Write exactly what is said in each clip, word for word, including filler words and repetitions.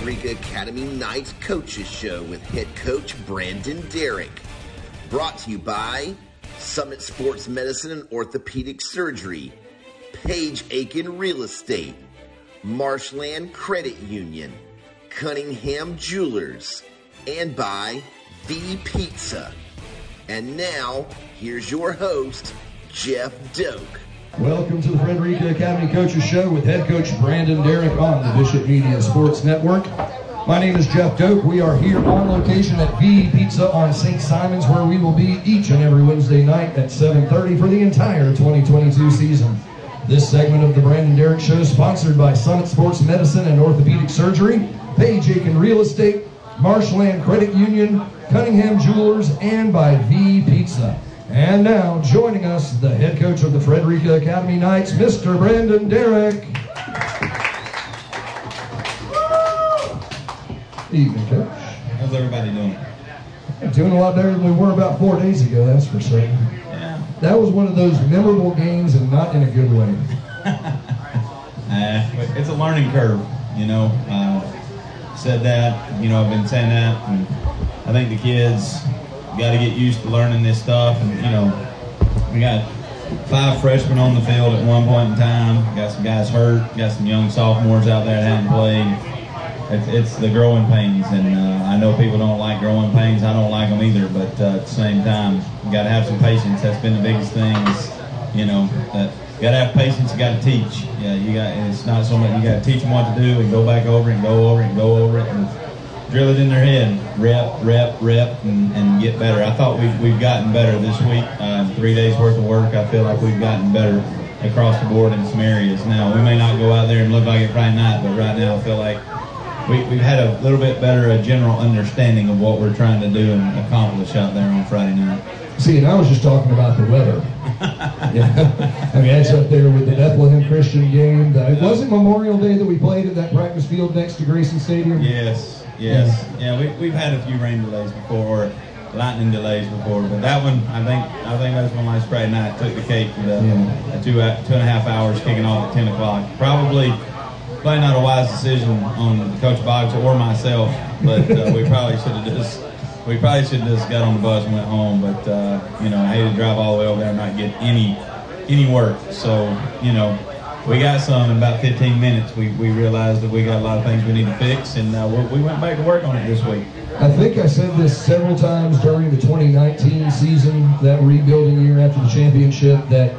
Frederica Academy Knights Coaches Show with head coach Brandon Derrick. Brought to you by Summit Sports Medicine and Orthopedic Surgery, Page Aiken Real Estate, Marshland Credit Union, Cunningham Jewelers, and by V Pizza. And now, here's your host, Jeff Doak. Welcome to the Frederica Academy Coaches Show with head coach Brandon Derrick on the Bishop Media Sports Network. My name is Jeff Doak. We are here on location at V Pizza on Saint Simons, where we will be each and every Wednesday night at seven thirty for the entire twenty twenty-two season. This segment of the Brandon Derrick Show is sponsored by Summit Sports Medicine and Orthopedic Surgery, Page Aiken Real Estate, Marshland Credit Union, Cunningham Jewelers, and by V Pizza. And now, joining us, the head coach of the Frederica Academy Knights, Mister Brandon Derrick. Evening, Coach. How's everybody doing? Doing a lot better than we were about four days ago, that's for certain. Yeah. That was one of those memorable games, and not in a good way. uh, it's a learning curve, you know. Uh, said that, you know, I've been saying that, and I think the kids got to get used to learning this stuff. And, you know, we got five freshmen on the field at one point in time. Got some guys hurt. Got some young sophomores out there that haven't played. It's, it's the growing pains, and uh, I know people don't like growing pains. I don't like them either, but uh, at the same time, you got to have some patience. That's been the biggest thing. Is, you know, that you got to have patience. You got to teach. Yeah, you got. It's not so much. You got to teach them what to do and go back over it and go over it and go over it and drill it in their head. Rep, rep, rep, and, and get better. I thought we've we've gotten better this week. Uh, three days worth of work. I feel like we've gotten better across the board in some areas. Now we may not go out there and look like it Friday night, but right now I feel like We, we've had a little bit better a general understanding of what we're trying to do and accomplish out there on Friday night. See, and I was just talking about the weather. Yeah. I mean, that's up there with the Bethlehem Christian game. The, it wasn't Memorial Day that we played at that practice field next to Grayson Stadium? Yes, yes. Yeah, we, we've had a few rain delays before, or lightning delays before, but that one, I think I think that's when last Friday night took the cake with a, yeah. a two, two and a half hours kicking off at ten o'clock. Probably Probably not a wise decision on Coach Boggs or myself, but uh, we probably should have just we probably should have just got on the bus and went home. But uh, you know, I had to drive all the way over there and not get any any work. So you know, we got some in about fifteen minutes. We we realized that we got a lot of things we need to fix, and uh, we, we went back to work on it this week. I think I said this several times during the twenty nineteen season, that rebuilding year after the championship, that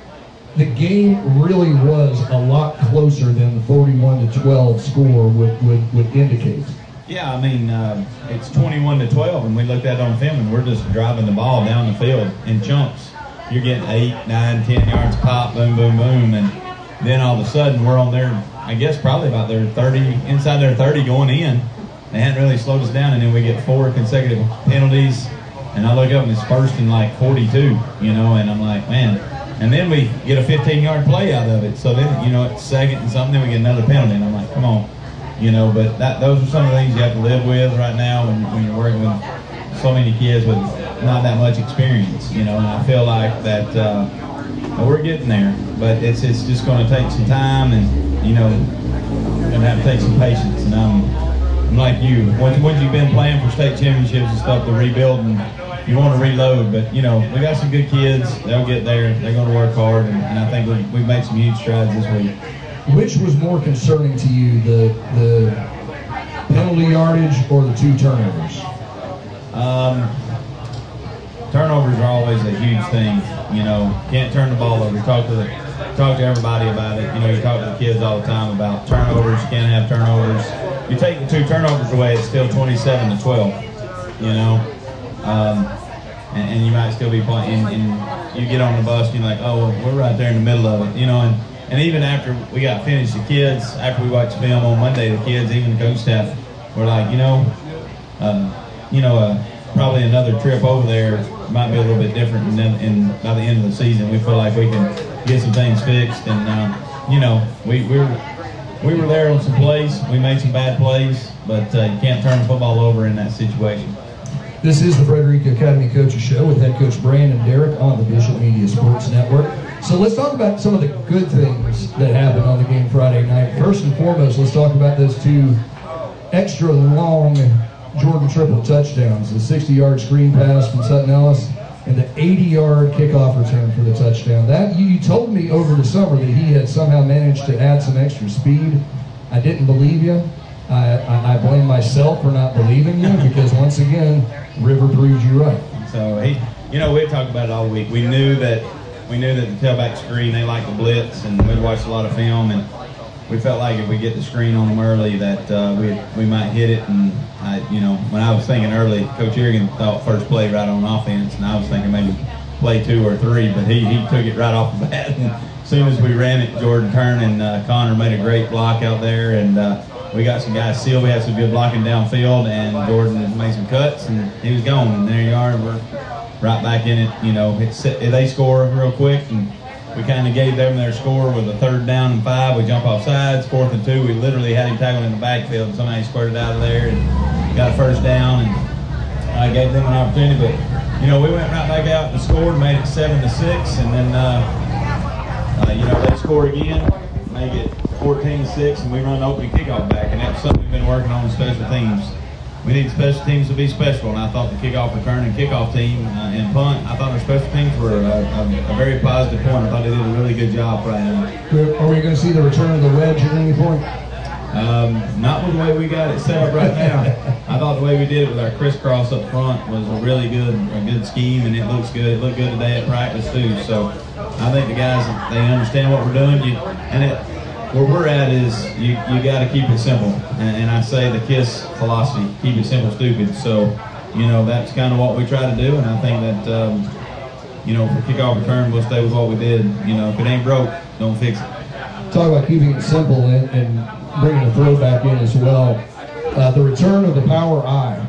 the game really was a lot closer than the forty-one to twelve score would, would, would indicate. Yeah, I mean, uh, it's twenty-one to twelve, and we looked at it on film, and we're just driving the ball down the field in chunks. You're getting eight, nine, ten yards pop, boom, boom, boom, and then all of a sudden we're on their, I guess probably about their thirty, inside their thirty going in. They hadn't really slowed us down, and then we get four consecutive penalties, and I look up and it's first and like forty-two, you know, and I'm like, man. And then we get a fifteen-yard play out of it. So then, you know, it's second and something, then we get another penalty. And I'm like, come on. You know, but that those are some of the things you have to live with right now when, when you're working with so many kids with not that much experience, you know. And I feel like that uh, we're getting there. But it's it's just going to take some time and, you know, going to have to take some patience. And I'm, I'm like you. Once, once you've been playing for state championships and stuff, to rebuild and you want to reload, but you know, we got some good kids. They'll get there. They're going to work hard, and, and I think we've, we've made some huge strides this week. Which was more concerning to you, the the penalty yardage or the two turnovers? Um, turnovers are always a huge thing. You know, can't turn the ball over. Talk to the, talk to everybody about it. You know, you talk to the kids all the time about turnovers. You can't have turnovers. You take the two turnovers away, it's still twenty-seven to twelve. You know. Um, and, and you might still be playing, and, and you get on the bus and you're like, oh, well, we're right there in the middle of it, you know. And, and even after we got finished, the kids, after we watched film on Monday, the kids, even the coach staff, were like, you know, uh, you know, uh, probably another trip over there might be a little bit different. And then, and by the end of the season, we feel like we can get some things fixed. And um, you know, we we were we were there on some plays. We made some bad plays, but uh, you can't turn the football over in that situation. This is the Frederica Academy Coaches Show with head coach Brandon Derrick on the Bishop Media Sports Network. So let's talk about some of the good things that happened on the game Friday night. First and foremost, let's talk about those two extra long Jordan triple touchdowns, the sixty-yard screen pass from Sutton Ellis, and the eighty-yard kickoff return for the touchdown. That you, you told me over the summer that he had somehow managed to add some extra speed. I didn't believe you. I, I, I blame myself for not believing you because, once again, River proved you right. So, he, you know, we talked about it all week. We knew that we knew that the tailback screen, they like the blitz, and we watched a lot of film, and we felt like if we get the screen on them early that uh, we we might hit it. And, I, you know, when I was thinking early, Coach Irrigan thought first play right on offense, and I was thinking maybe play two or three, but he, he took it right off the bat. And as soon as we ran it, Jordan turned, and uh, Connor made a great block out there, and uh, we got some guys sealed. We had some good blocking downfield, and Jordan made some cuts, and he was gone. And there you are, we're right back in it. You know, it's, they score real quick, and we kind of gave them their score with a third down and five. We jump off sides, fourth and two. We literally had him tackled in the backfield. Somebody squirted out of there and got a first down, and I gave them an opportunity. But, you know, we went right back out and scored, made it seven to six, and then, uh, uh, you know, they scored again, make it fourteen to six, and we run the opening kickoff back, and that's something we've been working on in special teams. We need special teams to be special, and I thought the kickoff return and kickoff team uh, and punt, I thought our special teams were a, a, a very positive point. I thought they did a really good job right now. Are we going to see the return of the wedge at any point? Um, not with the way we got it set up right now. I thought the way we did it with our crisscross up front was a really good a good scheme, and it looks good. It looked good today at practice too. So I think the guys, they understand what we're doing. You, and it, where we're at is you, you got to keep it simple. And, and I say the KISS philosophy, keep it simple, stupid. So, you know, that's kind of what we try to do. And I think that, um, you know, for kickoff return, we'll stay with what we did. You know, if it ain't broke, don't fix it. Talk about keeping it simple and, and bringing a throwback in as well. Uh, the return of the power eye.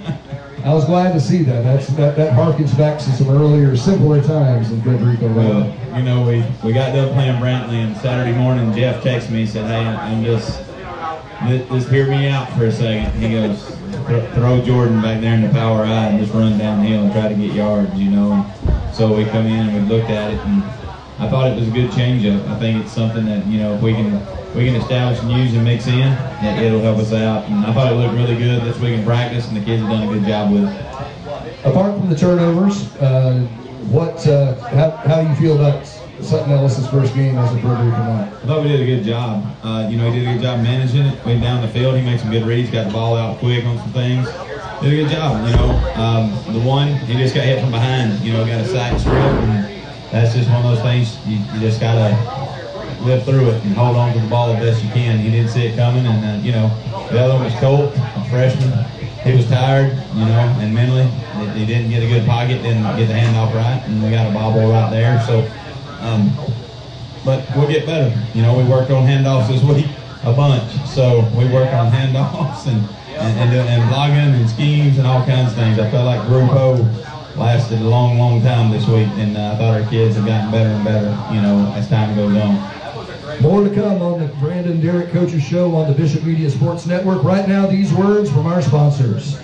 I was glad to see that. That's, that that harkens back to some earlier, simpler times in Federico Vela. Well, you know, we, we got done playing Brantley, and Saturday morning Jeff texted me and said, hey, I'm just, just hear me out for a second. He goes, throw Jordan back there in the power eye and just run downhill and try to get yards, you know. And so we come in and we looked at it, and I thought it was a good change-up. I think it's something that, you know, if we can we can establish and use and mix in, it, it'll help us out. And I thought it looked really good this week in practice, and the kids have done a good job with it. Apart from the turnovers, uh, what uh, how, how do you feel about Sutton Ellis's first game as a Puerto Rican tonight? I thought we did a good job. Uh, you know, he did a good job managing it. Went down the field, he made some good reads, got the ball out quick on some things. Did a good job, you know. Um, the one, he just got hit from behind, you know, got a sack strip, and that's just one of those things you, you just got to live through it and hold on to the ball the best you can. He didn't see it coming, and, uh, you know, the other one was Colt, a freshman. He was tired, you know, and mentally, he didn't get a good pocket, didn't get the handoff right, and we got a bobble right there. So, um, but we'll get better. You know, we worked on handoffs this week a bunch. So we worked on handoffs and and, and, and blogging and schemes and all kinds of things. I felt like Group O lasted a long, long time this week, and uh, I thought our kids have gotten better and better, you know, as time goes on. More to come on the Brandon Derrick Coaches Show on the Bishop Media Sports Network. Right now, these words from our sponsors.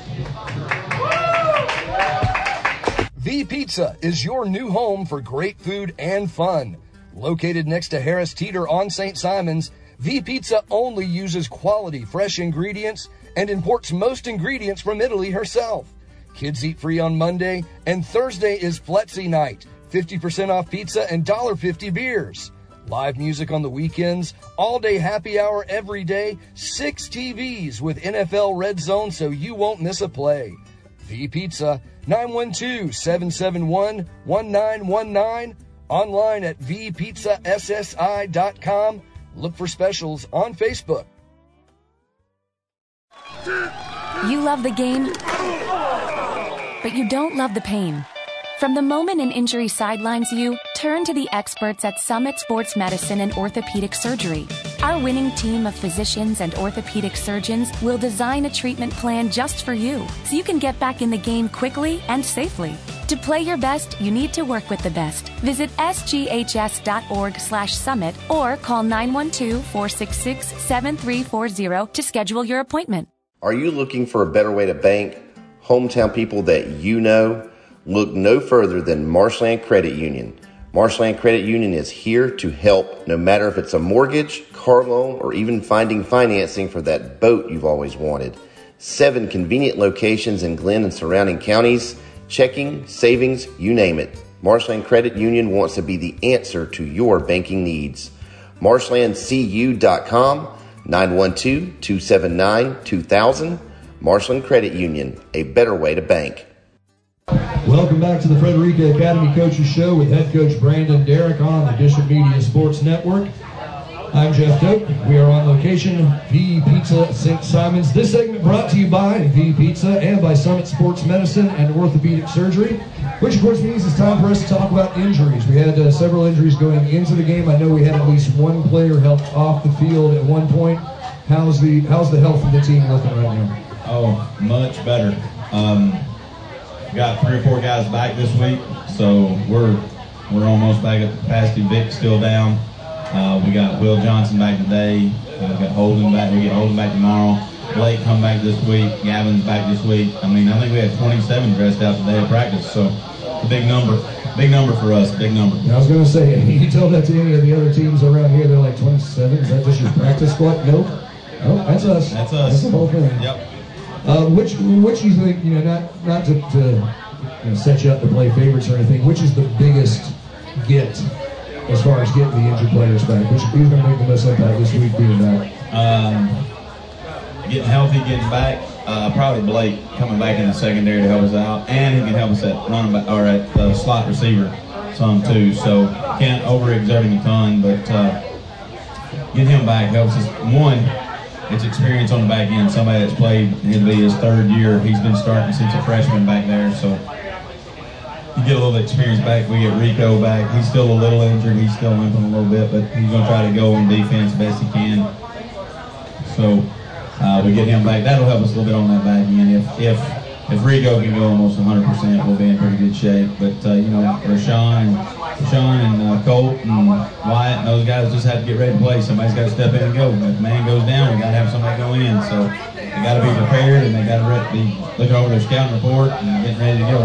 V Pizza is your new home for great food and fun. Located next to Harris Teeter on Saint Simons, V Pizza only uses quality fresh ingredients and imports most ingredients from Italy herself. Kids eat free on Monday, and Thursday is Flexi night. fifty percent off pizza and one dollar fifty beers. Live music on the weekends, all-day happy hour every day, six T Vs with N F L Red Zone so you won't miss a play. V Pizza, nine one two, seven seven one, one nine one nine, online at v pizza s s i dot com. Look for specials on Facebook. You love the game, but you don't love the pain. From the moment an injury sidelines you, turn to the experts at Summit Sports Medicine and Orthopedic Surgery. Our winning team of physicians and orthopedic surgeons will design a treatment plan just for you, so you can get back in the game quickly and safely. To play your best, you need to work with the best. Visit s g h s dot org slash summit or call nine one two, four six six, seven three four zero to schedule your appointment. Are you looking for a better way to bank? Hometown people that you know? Look no further than Marshland Credit Union. Marshland Credit Union is here to help, no matter if it's a mortgage, car loan, or even finding financing for that boat you've always wanted. Seven convenient locations in Glenn and surrounding counties. Checking, savings, you name it. Marshland Credit Union wants to be the answer to your banking needs. marshland c u dot com, nine one two, two seven nine, two thousand. Marshland Credit Union, a better way to bank. Welcome back to the Frederica Academy Coaches Show with head coach Brandon Derrick on the Bishop Media Sports Network. I'm Jeff Doak. We are on location, V Pizza Saint Simons. This segment brought to you by V Pizza and by Summit Sports Medicine and Orthopedic Surgery, which of course means it's time for us to talk about injuries. We had uh, several injuries going into the game. I know we had at least one player helped off the field at one point. How's the how's the health of the team looking right now? Oh, much better. Um, got three or four guys back this week, so we're we're almost back at capacity. Vic's still down. Uh, we got Will Johnson back today. Uh, we got Holden back. We get Holden back tomorrow. Blake come back this week. Gavin's back this week. I mean, I think we had twenty-seven dressed out today at practice, so it's a big number. Big number for us. Big number. I was going to say, you tell that to any of the other teams around here, they're like twenty-seven. Is that just your practice squad? Nope. Oh, that's us. That's us. That's the whole thing. Yep. Uh, which which you think, you know, not not to, to you know, set you up to play favorites or anything, which is the biggest get as far as getting the injured players back? Which who's going to make the most impact this week being back? Um, getting healthy, getting back. Uh, probably Blake coming back in the secondary to help us out, and he can help us at running back or at uh, slot receiver some too. So can't overexerting a ton, but uh, getting him back helps us. One, it's experience on the back end. Somebody that's played, it'll be his third year. He's been starting since a freshman back there, so you get a little experience back. We get Rico back. He's still a little injured. He's still limping a little bit, but he's going to try to go on defense best he can. So uh, we get him back. That'll help us a little bit on that back end. If if if Rico can go almost one hundred percent, we'll be in pretty good shape. But uh, you know, Rashawn and Rashawn and uh, Colt and Wyatt and those guys just have to get ready to play. Somebody's got to step in and go. If the man goes down, we got to have somebody go in. So they got to be prepared, and they got to be looking over their scouting report and getting ready to go.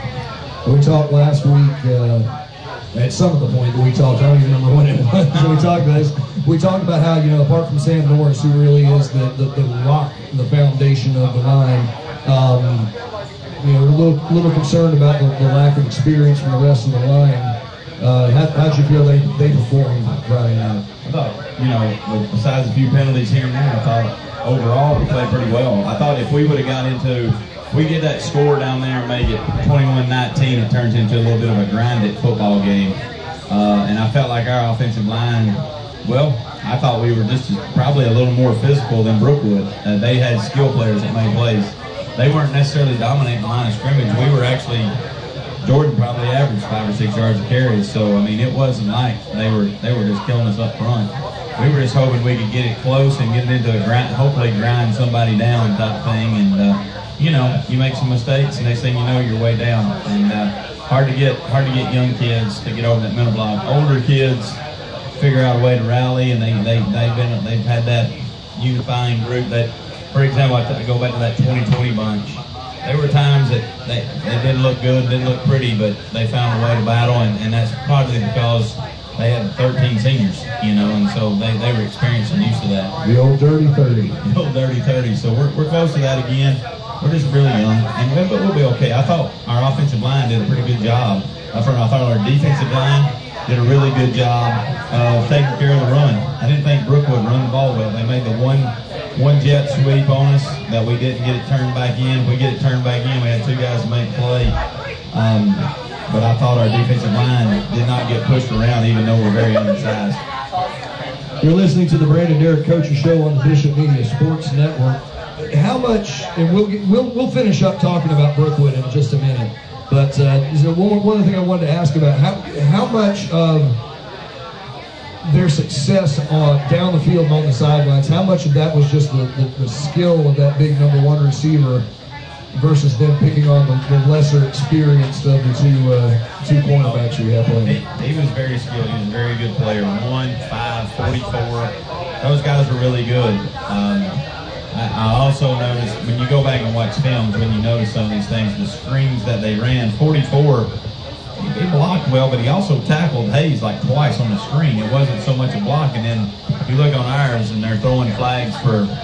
We talked last week, uh, at some of the point that we talked, I don't even remember when it was, so we talked about this. We talked about how, you know, apart from Sam Norris, who really is the, the, the rock, the foundation of the line, um, you know, we're a little, little concerned about the, the lack of experience from the rest of the line. Uh, how, how'd you feel they, they performed Friday night? I thought, you know, besides a few penalties here and there, I thought overall we played pretty well. I thought if we would have got into we get that score down there and make it twenty-one nineteen, it turns into a little bit of a grinded football game. Uh, and I felt like our offensive line, well, I thought we were just probably a little more physical than Brookwood. Uh, they had skill players that made plays. They weren't necessarily dominating the line of scrimmage. We were actually, Jordan probably averaged five or six yards of carries. So, I mean, it wasn't like they were they were just killing us up front. We were just hoping we could get it close and get it into a grind, hopefully grind somebody down type thing. And, uh, you know, you make some mistakes, and next thing you know, you're way down. And uh, hard to get hard to get young kids to get over that mental block. Older kids figure out a way to rally, and they they they've been they've had that unifying group. That, for example, I go back to that twenty twenty bunch. There were times that they, they didn't look good, didn't look pretty, but they found a way to battle, and, and that's probably because they had thirteen seniors, you know, and so they, they were experienced and used to that. The old dirty thirty. The old dirty thirty. So we're we're close to that again. We're just really young, and but we'll be okay. I thought our offensive line did a pretty good job. I thought our defensive line did a really good job of taking care of the run. I didn't think Brookwood run the ball well. They made the one one jet sweep on us that we didn't get it turned back in. If we get it turned back in, we had two guys to make play. Um, but I thought our defensive line did not get pushed around, even though we're very undersized. You're listening to the Brandon Derrick Coaches Show on the Bishop Media Sports Network. How much, and we'll get, we'll we'll finish up talking about Brookwood in just a minute. But uh, is there one one other thing I wanted to ask about? How how much of their success on down the field and on the sidelines, how much of that was just the, the, the skill of that big number one receiver versus them picking on the, the lesser experienced of the two uh, two cornerbacks we have playing? He, he was very skilled. He was a very good player. one five, forty-four. Those guys were really good. Um, I also noticed, when you go back and watch films, when you notice some of these things, the screens that they ran, forty-four, he blocked well, but he also tackled Hayes like twice on the screen. It wasn't so much a block, and then you look on ours, and they're throwing flags for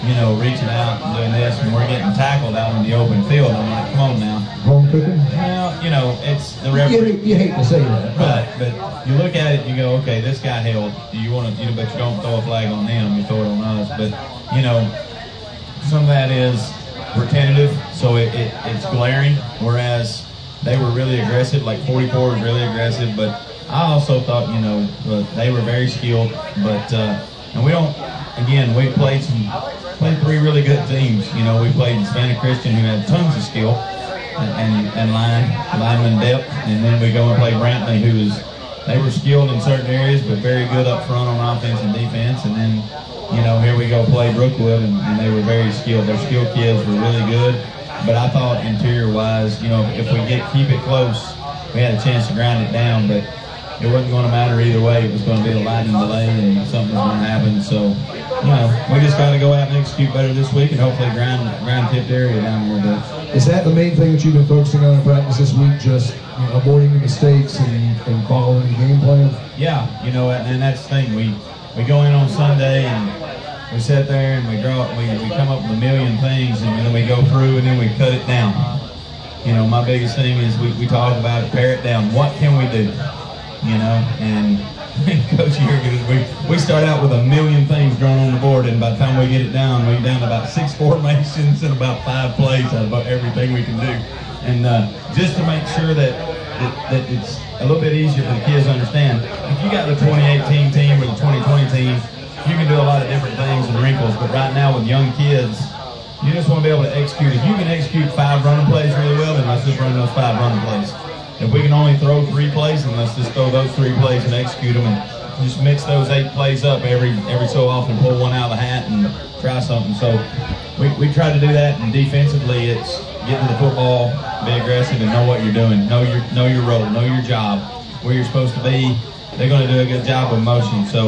you know, reaching out and doing this, and we're getting tackled out in the open field. I'm like, come on now. Home cooking? Well, you know, it's the referee. You, you hate to say that. But, but you look at it and you go, okay, this guy held. You want to, you know, but you don't throw a flag on him. You throw it on us. But, you know, some of that is we're tentative, so it, it, it's glaring, whereas they were really aggressive, like forty-four was really aggressive, but I also thought, you know, uh, they were very skilled, but, uh, and we don't, again, we played some, played three really good teams. You know, we played Savannah Christian, who had tons of skill, and, and, and line, lineman depth, and then we go and play Brantley, who was, they were skilled in certain areas, but very good up front on offense and defense, and then, you know, here we go play Brookwood, and, and they were very skilled. Their skilled kids were really good, but I thought interior-wise, you know, if we get keep it close, we had a chance to grind it down, but it wasn't going to matter either way. It was going to be a lightning delay, and something was going to happen. So, you know, we just got to go out and execute better this week, and hopefully grind grind tipped area down a little bit. Is that the main thing that you've been focusing on in practice this week, just you know, avoiding the mistakes and, and following the game plan? Yeah, you know, and, and that's the thing. We we go in on Sunday, and we sit there, and we draw. We, we come up with a million things, and then we go through, and then we cut it down. You know, my biggest thing is we, we talk about it, pare it down. What can we do? You know, and Coach Jurgens, we, we start out with a million things drawn on the board, and by the time we get it down, we're down to about six formations and about five plays out of everything we can do. And uh, just to make sure that, that that it's a little bit easier for the kids to understand, if you got the twenty eighteen team or the twenty twenty team, you can do a lot of different things and wrinkles, but right now with young kids, you just want to be able to execute. If you can execute five running plays really well, then let's just run those five running plays. If we can only throw three plays, then let's just throw those three plays and execute them, and just mix those eight plays up every every so often, pull one out of the hat and try something. So we, we try to do that, and defensively it's getting the football, be aggressive, and know what you're doing. Know your know your role, know your job, where you're supposed to be. They're going to do a good job with motion. So,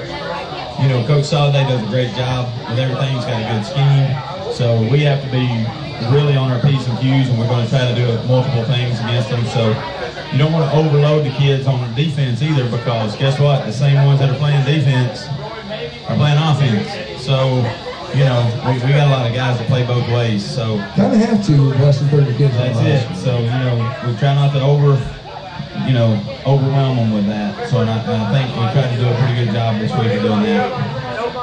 you know, Coach Soliday does a great job with everything. He's got a good scheme. So we have to be really on our P's and Q's, and we're going to try to do multiple things against them. So you don't want to overload the kids on the defense either, because guess what? The same ones that are playing defense are playing offense. So, you know, we, we got a lot of guys that play both ways. So kind of have to with less than thirty kids. That's it. So, you know, we try not to over, you know, overwhelm them with that. So and I, and I think we try to do a pretty good job this week of doing that.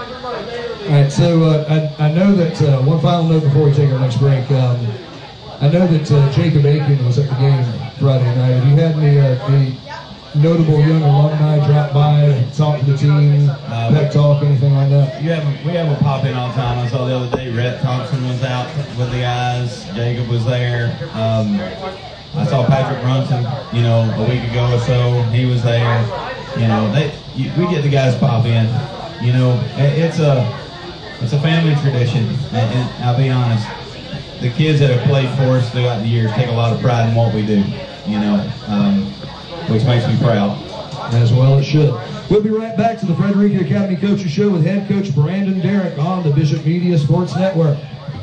All right, so uh, I, I know that uh, one final note before we take our next break. Um, I know that uh, Jacob Aiken was at the game Friday night. Have you had any, uh, any notable young alumni drop by, talk to the team, uh, pep talk, anything like that? You have we have a pop in all the time. I saw the other day Rhett Thompson was out with the guys. Jacob was there. Um, I saw Patrick Brunson, you know, a week ago or so. He was there. You know, they you, we get the guys pop in. You know, it, it's a It's a family tradition, and, and I'll be honest, the kids that have played for us throughout the years take a lot of pride in what we do, you know, um, which makes me proud. As well it should. We'll be right back to the Frederica Academy Coaches Show with head coach Brandon Derrick on the Bishop Media Sports Network.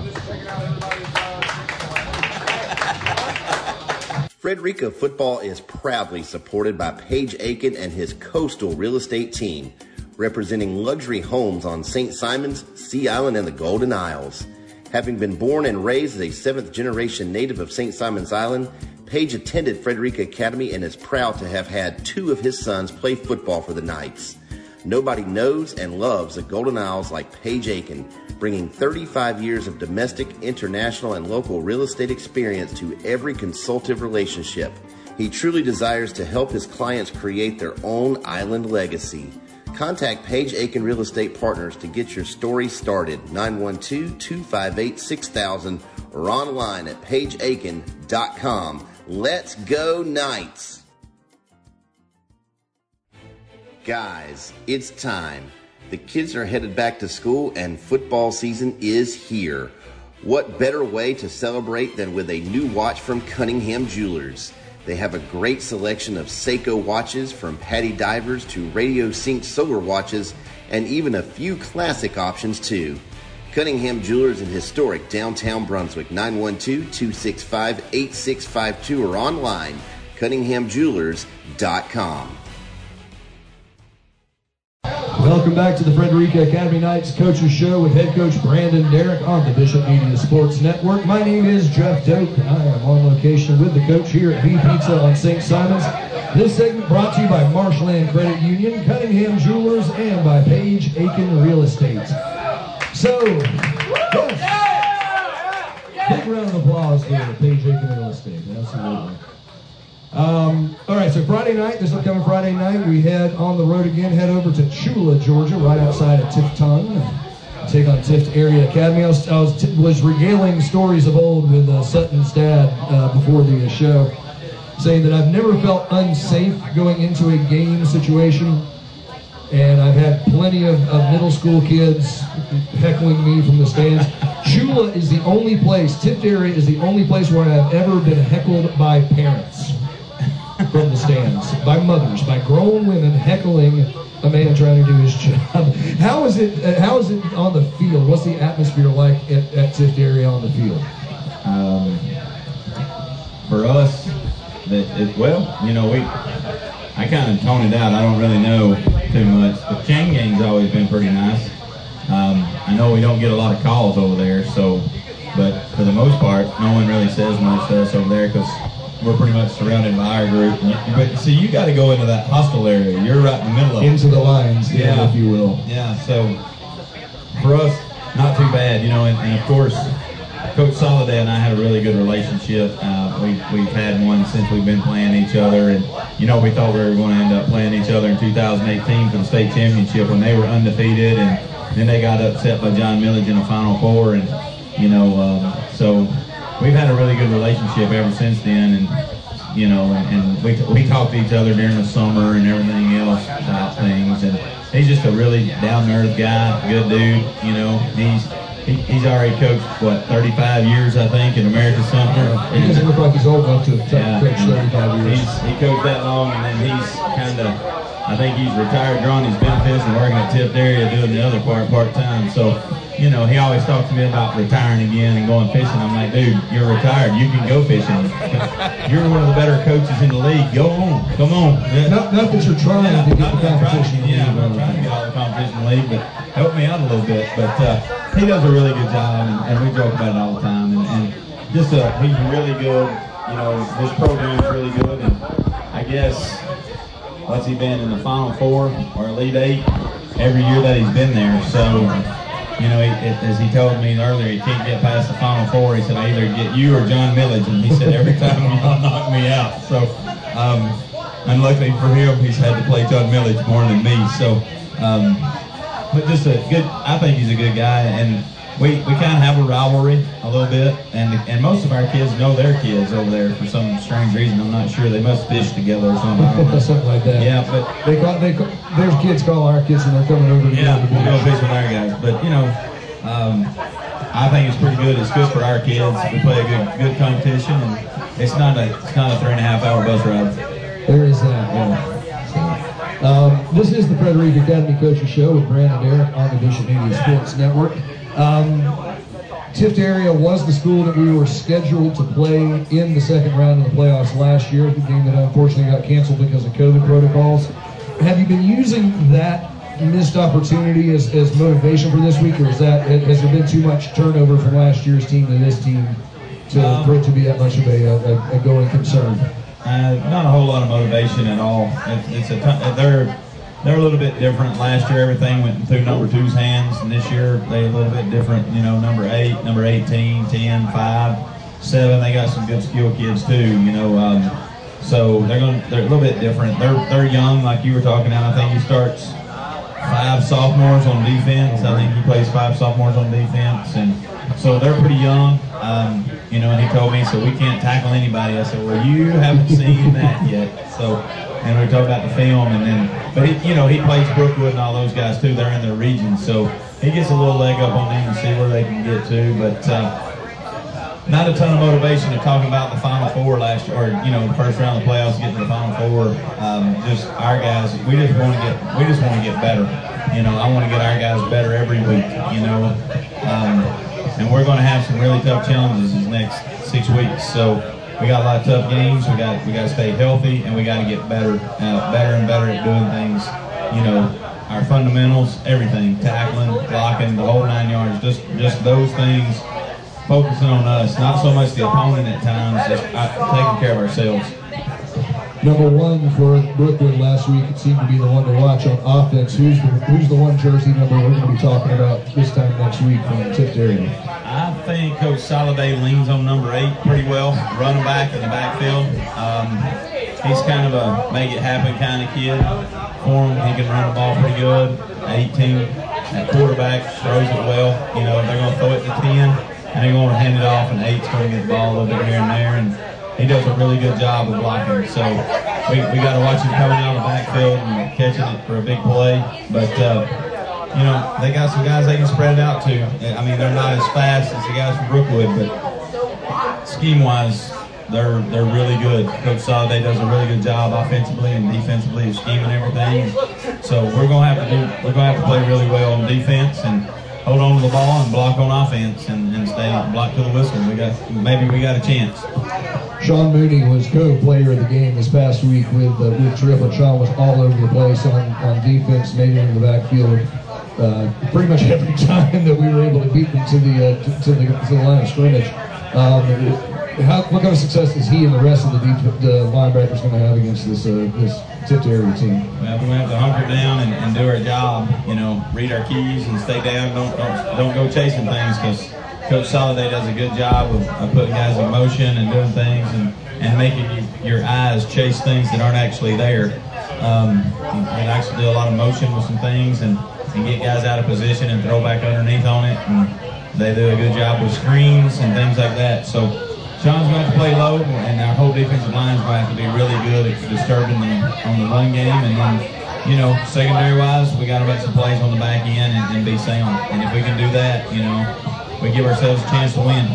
Frederica football is proudly supported by Paige Aiken and his coastal real estate team, representing luxury homes on Saint Simons, Sea Island, and the Golden Isles. Having been born and raised as a seventh-generation native of Saint Simons Island, Paige attended Frederica Academy and is proud to have had two of his sons play football for the Knights. Nobody knows and loves the Golden Isles like Paige Aiken, bringing thirty-five years of domestic, international, and local real estate experience to every consultative relationship. He truly desires to help his clients create their own island legacy. Contact Paige Aiken Real Estate Partners to get your story started, nine one two, two five eight, six thousand, or online at paige aiken dot com. Let's go Knights! Guys, it's time. The kids are headed back to school and football season is here. What better way to celebrate than with a new watch from Cunningham Jewelers? They have a great selection of Seiko watches, from Patty Divers to Radio Sync solar watches, and even a few classic options too. Cunningham Jewelers in historic downtown Brunswick, nine one two, two six five, eight six five two, or online, cunningham jewelers dot com. Welcome back to the Frederica Academy Nights Coaches Show with head coach Brandon Derrick on the Bishop Media Sports Network. My name is Jeff Doak, and I am on location with the coach here at V-Pizza on Saint Simons. This segment brought to you by Marshland Credit Union, Cunningham Jewelers, and by Page Aiken Real Estate. So, yes, big round of applause for Page Aiken Real Estate. Absolutely. Um, all right, so Friday night, this upcoming Friday night, we head on the road again, head over to Chula, Georgia, right outside of Tifton. Take on Tift Area Academy. I was, I was, t- was regaling stories of old with uh, Sutton's dad uh, before the uh, show, saying that I've never felt unsafe going into a game situation, and I've had plenty of, of middle school kids heckling me from the stands. Chula is the only place, Tift Area is the only place where I've ever been heckled by parents. From the stands, by mothers, by grown women heckling a man trying to do his job. How is it? Uh, how is it on the field? What's the atmosphere like at, at Tift Area on the field? Um, for us, that it, well, you know, we I kind of tone it out. I don't really know too much. The chain gang's always been pretty nice. Um, I know we don't get a lot of calls over there, so, but for the most part, no one really says much to us over there because we're pretty much surrounded by our group. But see, you got to go into that hostile area. You're right in the middle of it. Into the lines, yeah, yeah, if you will. Yeah, so for us, not too bad, you know, and, and of course, Coach Soliday and I had a really good relationship. Uh, we, we've had one since we've been playing each other, and, you know, we thought we were going to end up playing each other in two thousand eighteen for the state championship when they were undefeated, and then they got upset by John Millage in the Final Four, and, you know, um, so we've had a really good relationship ever since then, and you know, and we we talk to each other during the summer and everything else about things. And he's just a really down to earth guy, good dude. You know, he's he, he's already coached what thirty-five years, I think, in American Sumter. He doesn't look like he's old enough to have yeah, coached thirty-five years. He's, he coached that long, and then he's kind of, I think he's retired, drawing his benefits, and working at Tift Area doing the other part part time. So. You know, he always talks to me about retiring again and going fishing. I'm like, dude, you're retired. You can go fishing. You're one of the better coaches in the league. Go on. Come on. Yeah. Not, not that you're trying yeah, to get the competition. Trying, yeah, I'm trying to get all the competition in the league, but help me out a little bit. But uh, he does a really good job, and, and we joke about it all the time. And, and just uh, he's really good. You know, this program is really good. And I guess, what's he been in the Final Four or Elite Eight every year that he's been there? So, you know, he, it, as he told me earlier, he can't get past the Final Four. He said, I either get you or John Millage. And he said, every time y'all knock me out. So, um, unluckily for him, he's had to play John Millage more than me. So, um, but just a good, I think he's a good guy. And we, we kind of have a rivalry a little bit. And and most of our kids know their kids over there for some strange reason. I'm not sure. They must fish together or something. I don't know. Something like that. Yeah, but they call, they call, their kids call our kids and they're coming over to yeah, the we'll go fish with our guys. But, you know, um, I think it's pretty good. It's good for our kids. We play a good good competition, and it's not a it's not a three and a half hour bus ride. There is that. Yeah. So, um, this is the Frederica Academy Coaches Show with Brandon Derrick on the Bishop Media Sports Network. Um, Tift Area was the school that we were scheduled to play in the second round of the playoffs last year, the game that unfortunately got canceled because of COVID protocols. Have you been using that missed opportunity as, as motivation for this week, or is that has there been too much turnover from last year's team to this team to, um, for it to be that much of a, a, a going concern? Uh, not a whole lot of motivation at all. It, it's a t- they're they're a little bit different. Last year everything went through number two's hands, and this year they're a little bit different. You know, number eight, number eighteen, ten, five, seven. They got some good skill kids too. You know, um, so they're going they're a little bit different. They're they're young, like you were talking about. I think he starts five sophomores on defense. I think he plays five sophomores on defense, and so they're pretty young. Um, you know, and he told me, so we can't tackle anybody. I said, well, you haven't seen that yet. So, and we talked about the film, and then, but he, you know, he plays Brookwood and all those guys too. They're in their region, so he gets a little leg up on them and see where they can get to. But uh, not a ton of motivation to talk about the Final Four last year, or you know, the first round of the playoffs, getting to the Final Four. Um, just our guys, we just want to get, we just want to get better. You know, I want to get our guys better every week. You know. Um, And we're going to have some really tough challenges these next six weeks. So we got a lot of tough games. We got we got to stay healthy, and we got to get better, uh, better and better at doing things. You know, our fundamentals, everything, tackling, blocking, the whole nine yards, just just those things, focusing on us, not so much the opponent at times, just uh, taking care of ourselves. Number one for Brookwood last week, it seemed to be the one to watch on offense. Who's the, who's the one jersey number we're going to be talking about this time next week from the Tift area? I think Coach Soliday leans on number eight pretty well, running back in the backfield. Um, he's kind of a make it happen kind of kid for him. He can run the ball pretty good. eighteen at quarterback, throws it well. You know, they're going to throw it to ten, and they're going to hand it off, and eight's going to get the ball a little bit here and there. And he does a really good job of blocking. So we, we got to watch him coming out of the backfield and catching it for a big play. But, uh, you know, they got some guys they can spread it out to. I mean, they're not as fast as the guys from Brookwood, but scheme-wise, they're they're really good. Coach Soliday does a really good job offensively and defensively of scheming everything. So we're going to have to do we're going to have to play really well on defense and hold on to the ball and block on offense and, and stay block to the whistle. We got maybe we got a chance. Sean Mooney was co-player of the game this past week with uh, with Triplett. Sean was all over the place on, on defense, made it in the backfield uh, pretty much every time that we were able to beat them to the uh, to, to the to the line of scrimmage. Um, how, what kind of success is he and the rest of the, deep, the linebackers going to have against this uh, this Tift area team? Well, we're going to have to hunker down and, and do our job. You know, read our keys and stay down. Don't don't, don't go chasing things because Coach Soliday does a good job of, of putting guys in motion and doing things and, and making you, your eyes chase things that aren't actually there. Um, you can actually do a lot of motion with some things and, and get guys out of position and throw back underneath on it. And they do a good job with screens and things like that. So Sean's going to have to play low, and our whole defensive line is going to have to be really good at disturbing them on the run game. And then, you know, secondary-wise, we got to make some plays on the back end and, and be sound. And if we can do that, you know, we give ourselves a chance to win.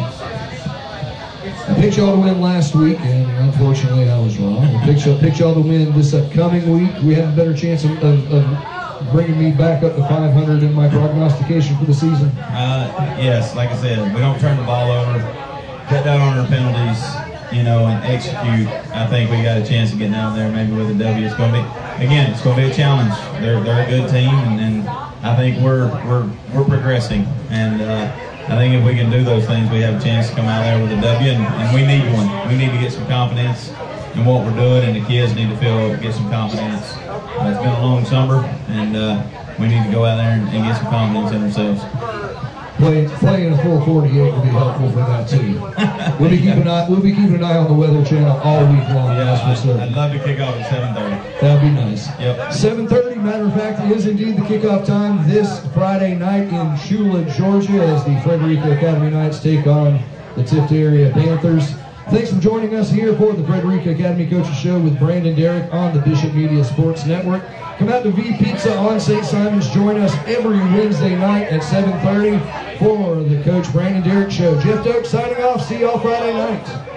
I picked y'all to win last week, and unfortunately I was wrong. I picked y'all, picked y'all to win this upcoming week. We have a better chance of, of, of bringing me back up to five hundred in my prognostication for the season. Uh, yes, like I said, we don't turn the ball over, cut down on our penalties, you know, and execute. I think we got a chance of getting out there maybe with a W. It's going to be, again, it's going to be a challenge. They're they're a good team, and, and I think we're we're we're progressing. And uh, I think if we can do those things, we have a chance to come out there with a W, and, and we need one. We need to get some confidence in what we're doing, and the kids need to feel get some confidence. Uh, it's been a long summer, and uh, we need to go out there and, and get some confidence in ourselves. Play, playing a full forty-eight will be helpful for that too. We'll be keeping an eye, we'll be keeping an eye on the Weather Channel all week long. Yeah, that's for certain. I'd love to kick off at seven thirty. That'd be nice. Yep. seven thirty, matter of fact, is indeed the kickoff time this Friday night in Shula, Georgia, as the Frederica Academy Knights take on the Tift area Panthers. Thanks for joining us here for the Frederica Academy Coaches Show with Brandon Derrick on the Bishop Media Sports Network. Come out to V Pizza on Saint Simons. Join us every Wednesday night at seven thirty for the Coach Brandon Derrick Show. Jeff Doak signing off. See y'all Friday night.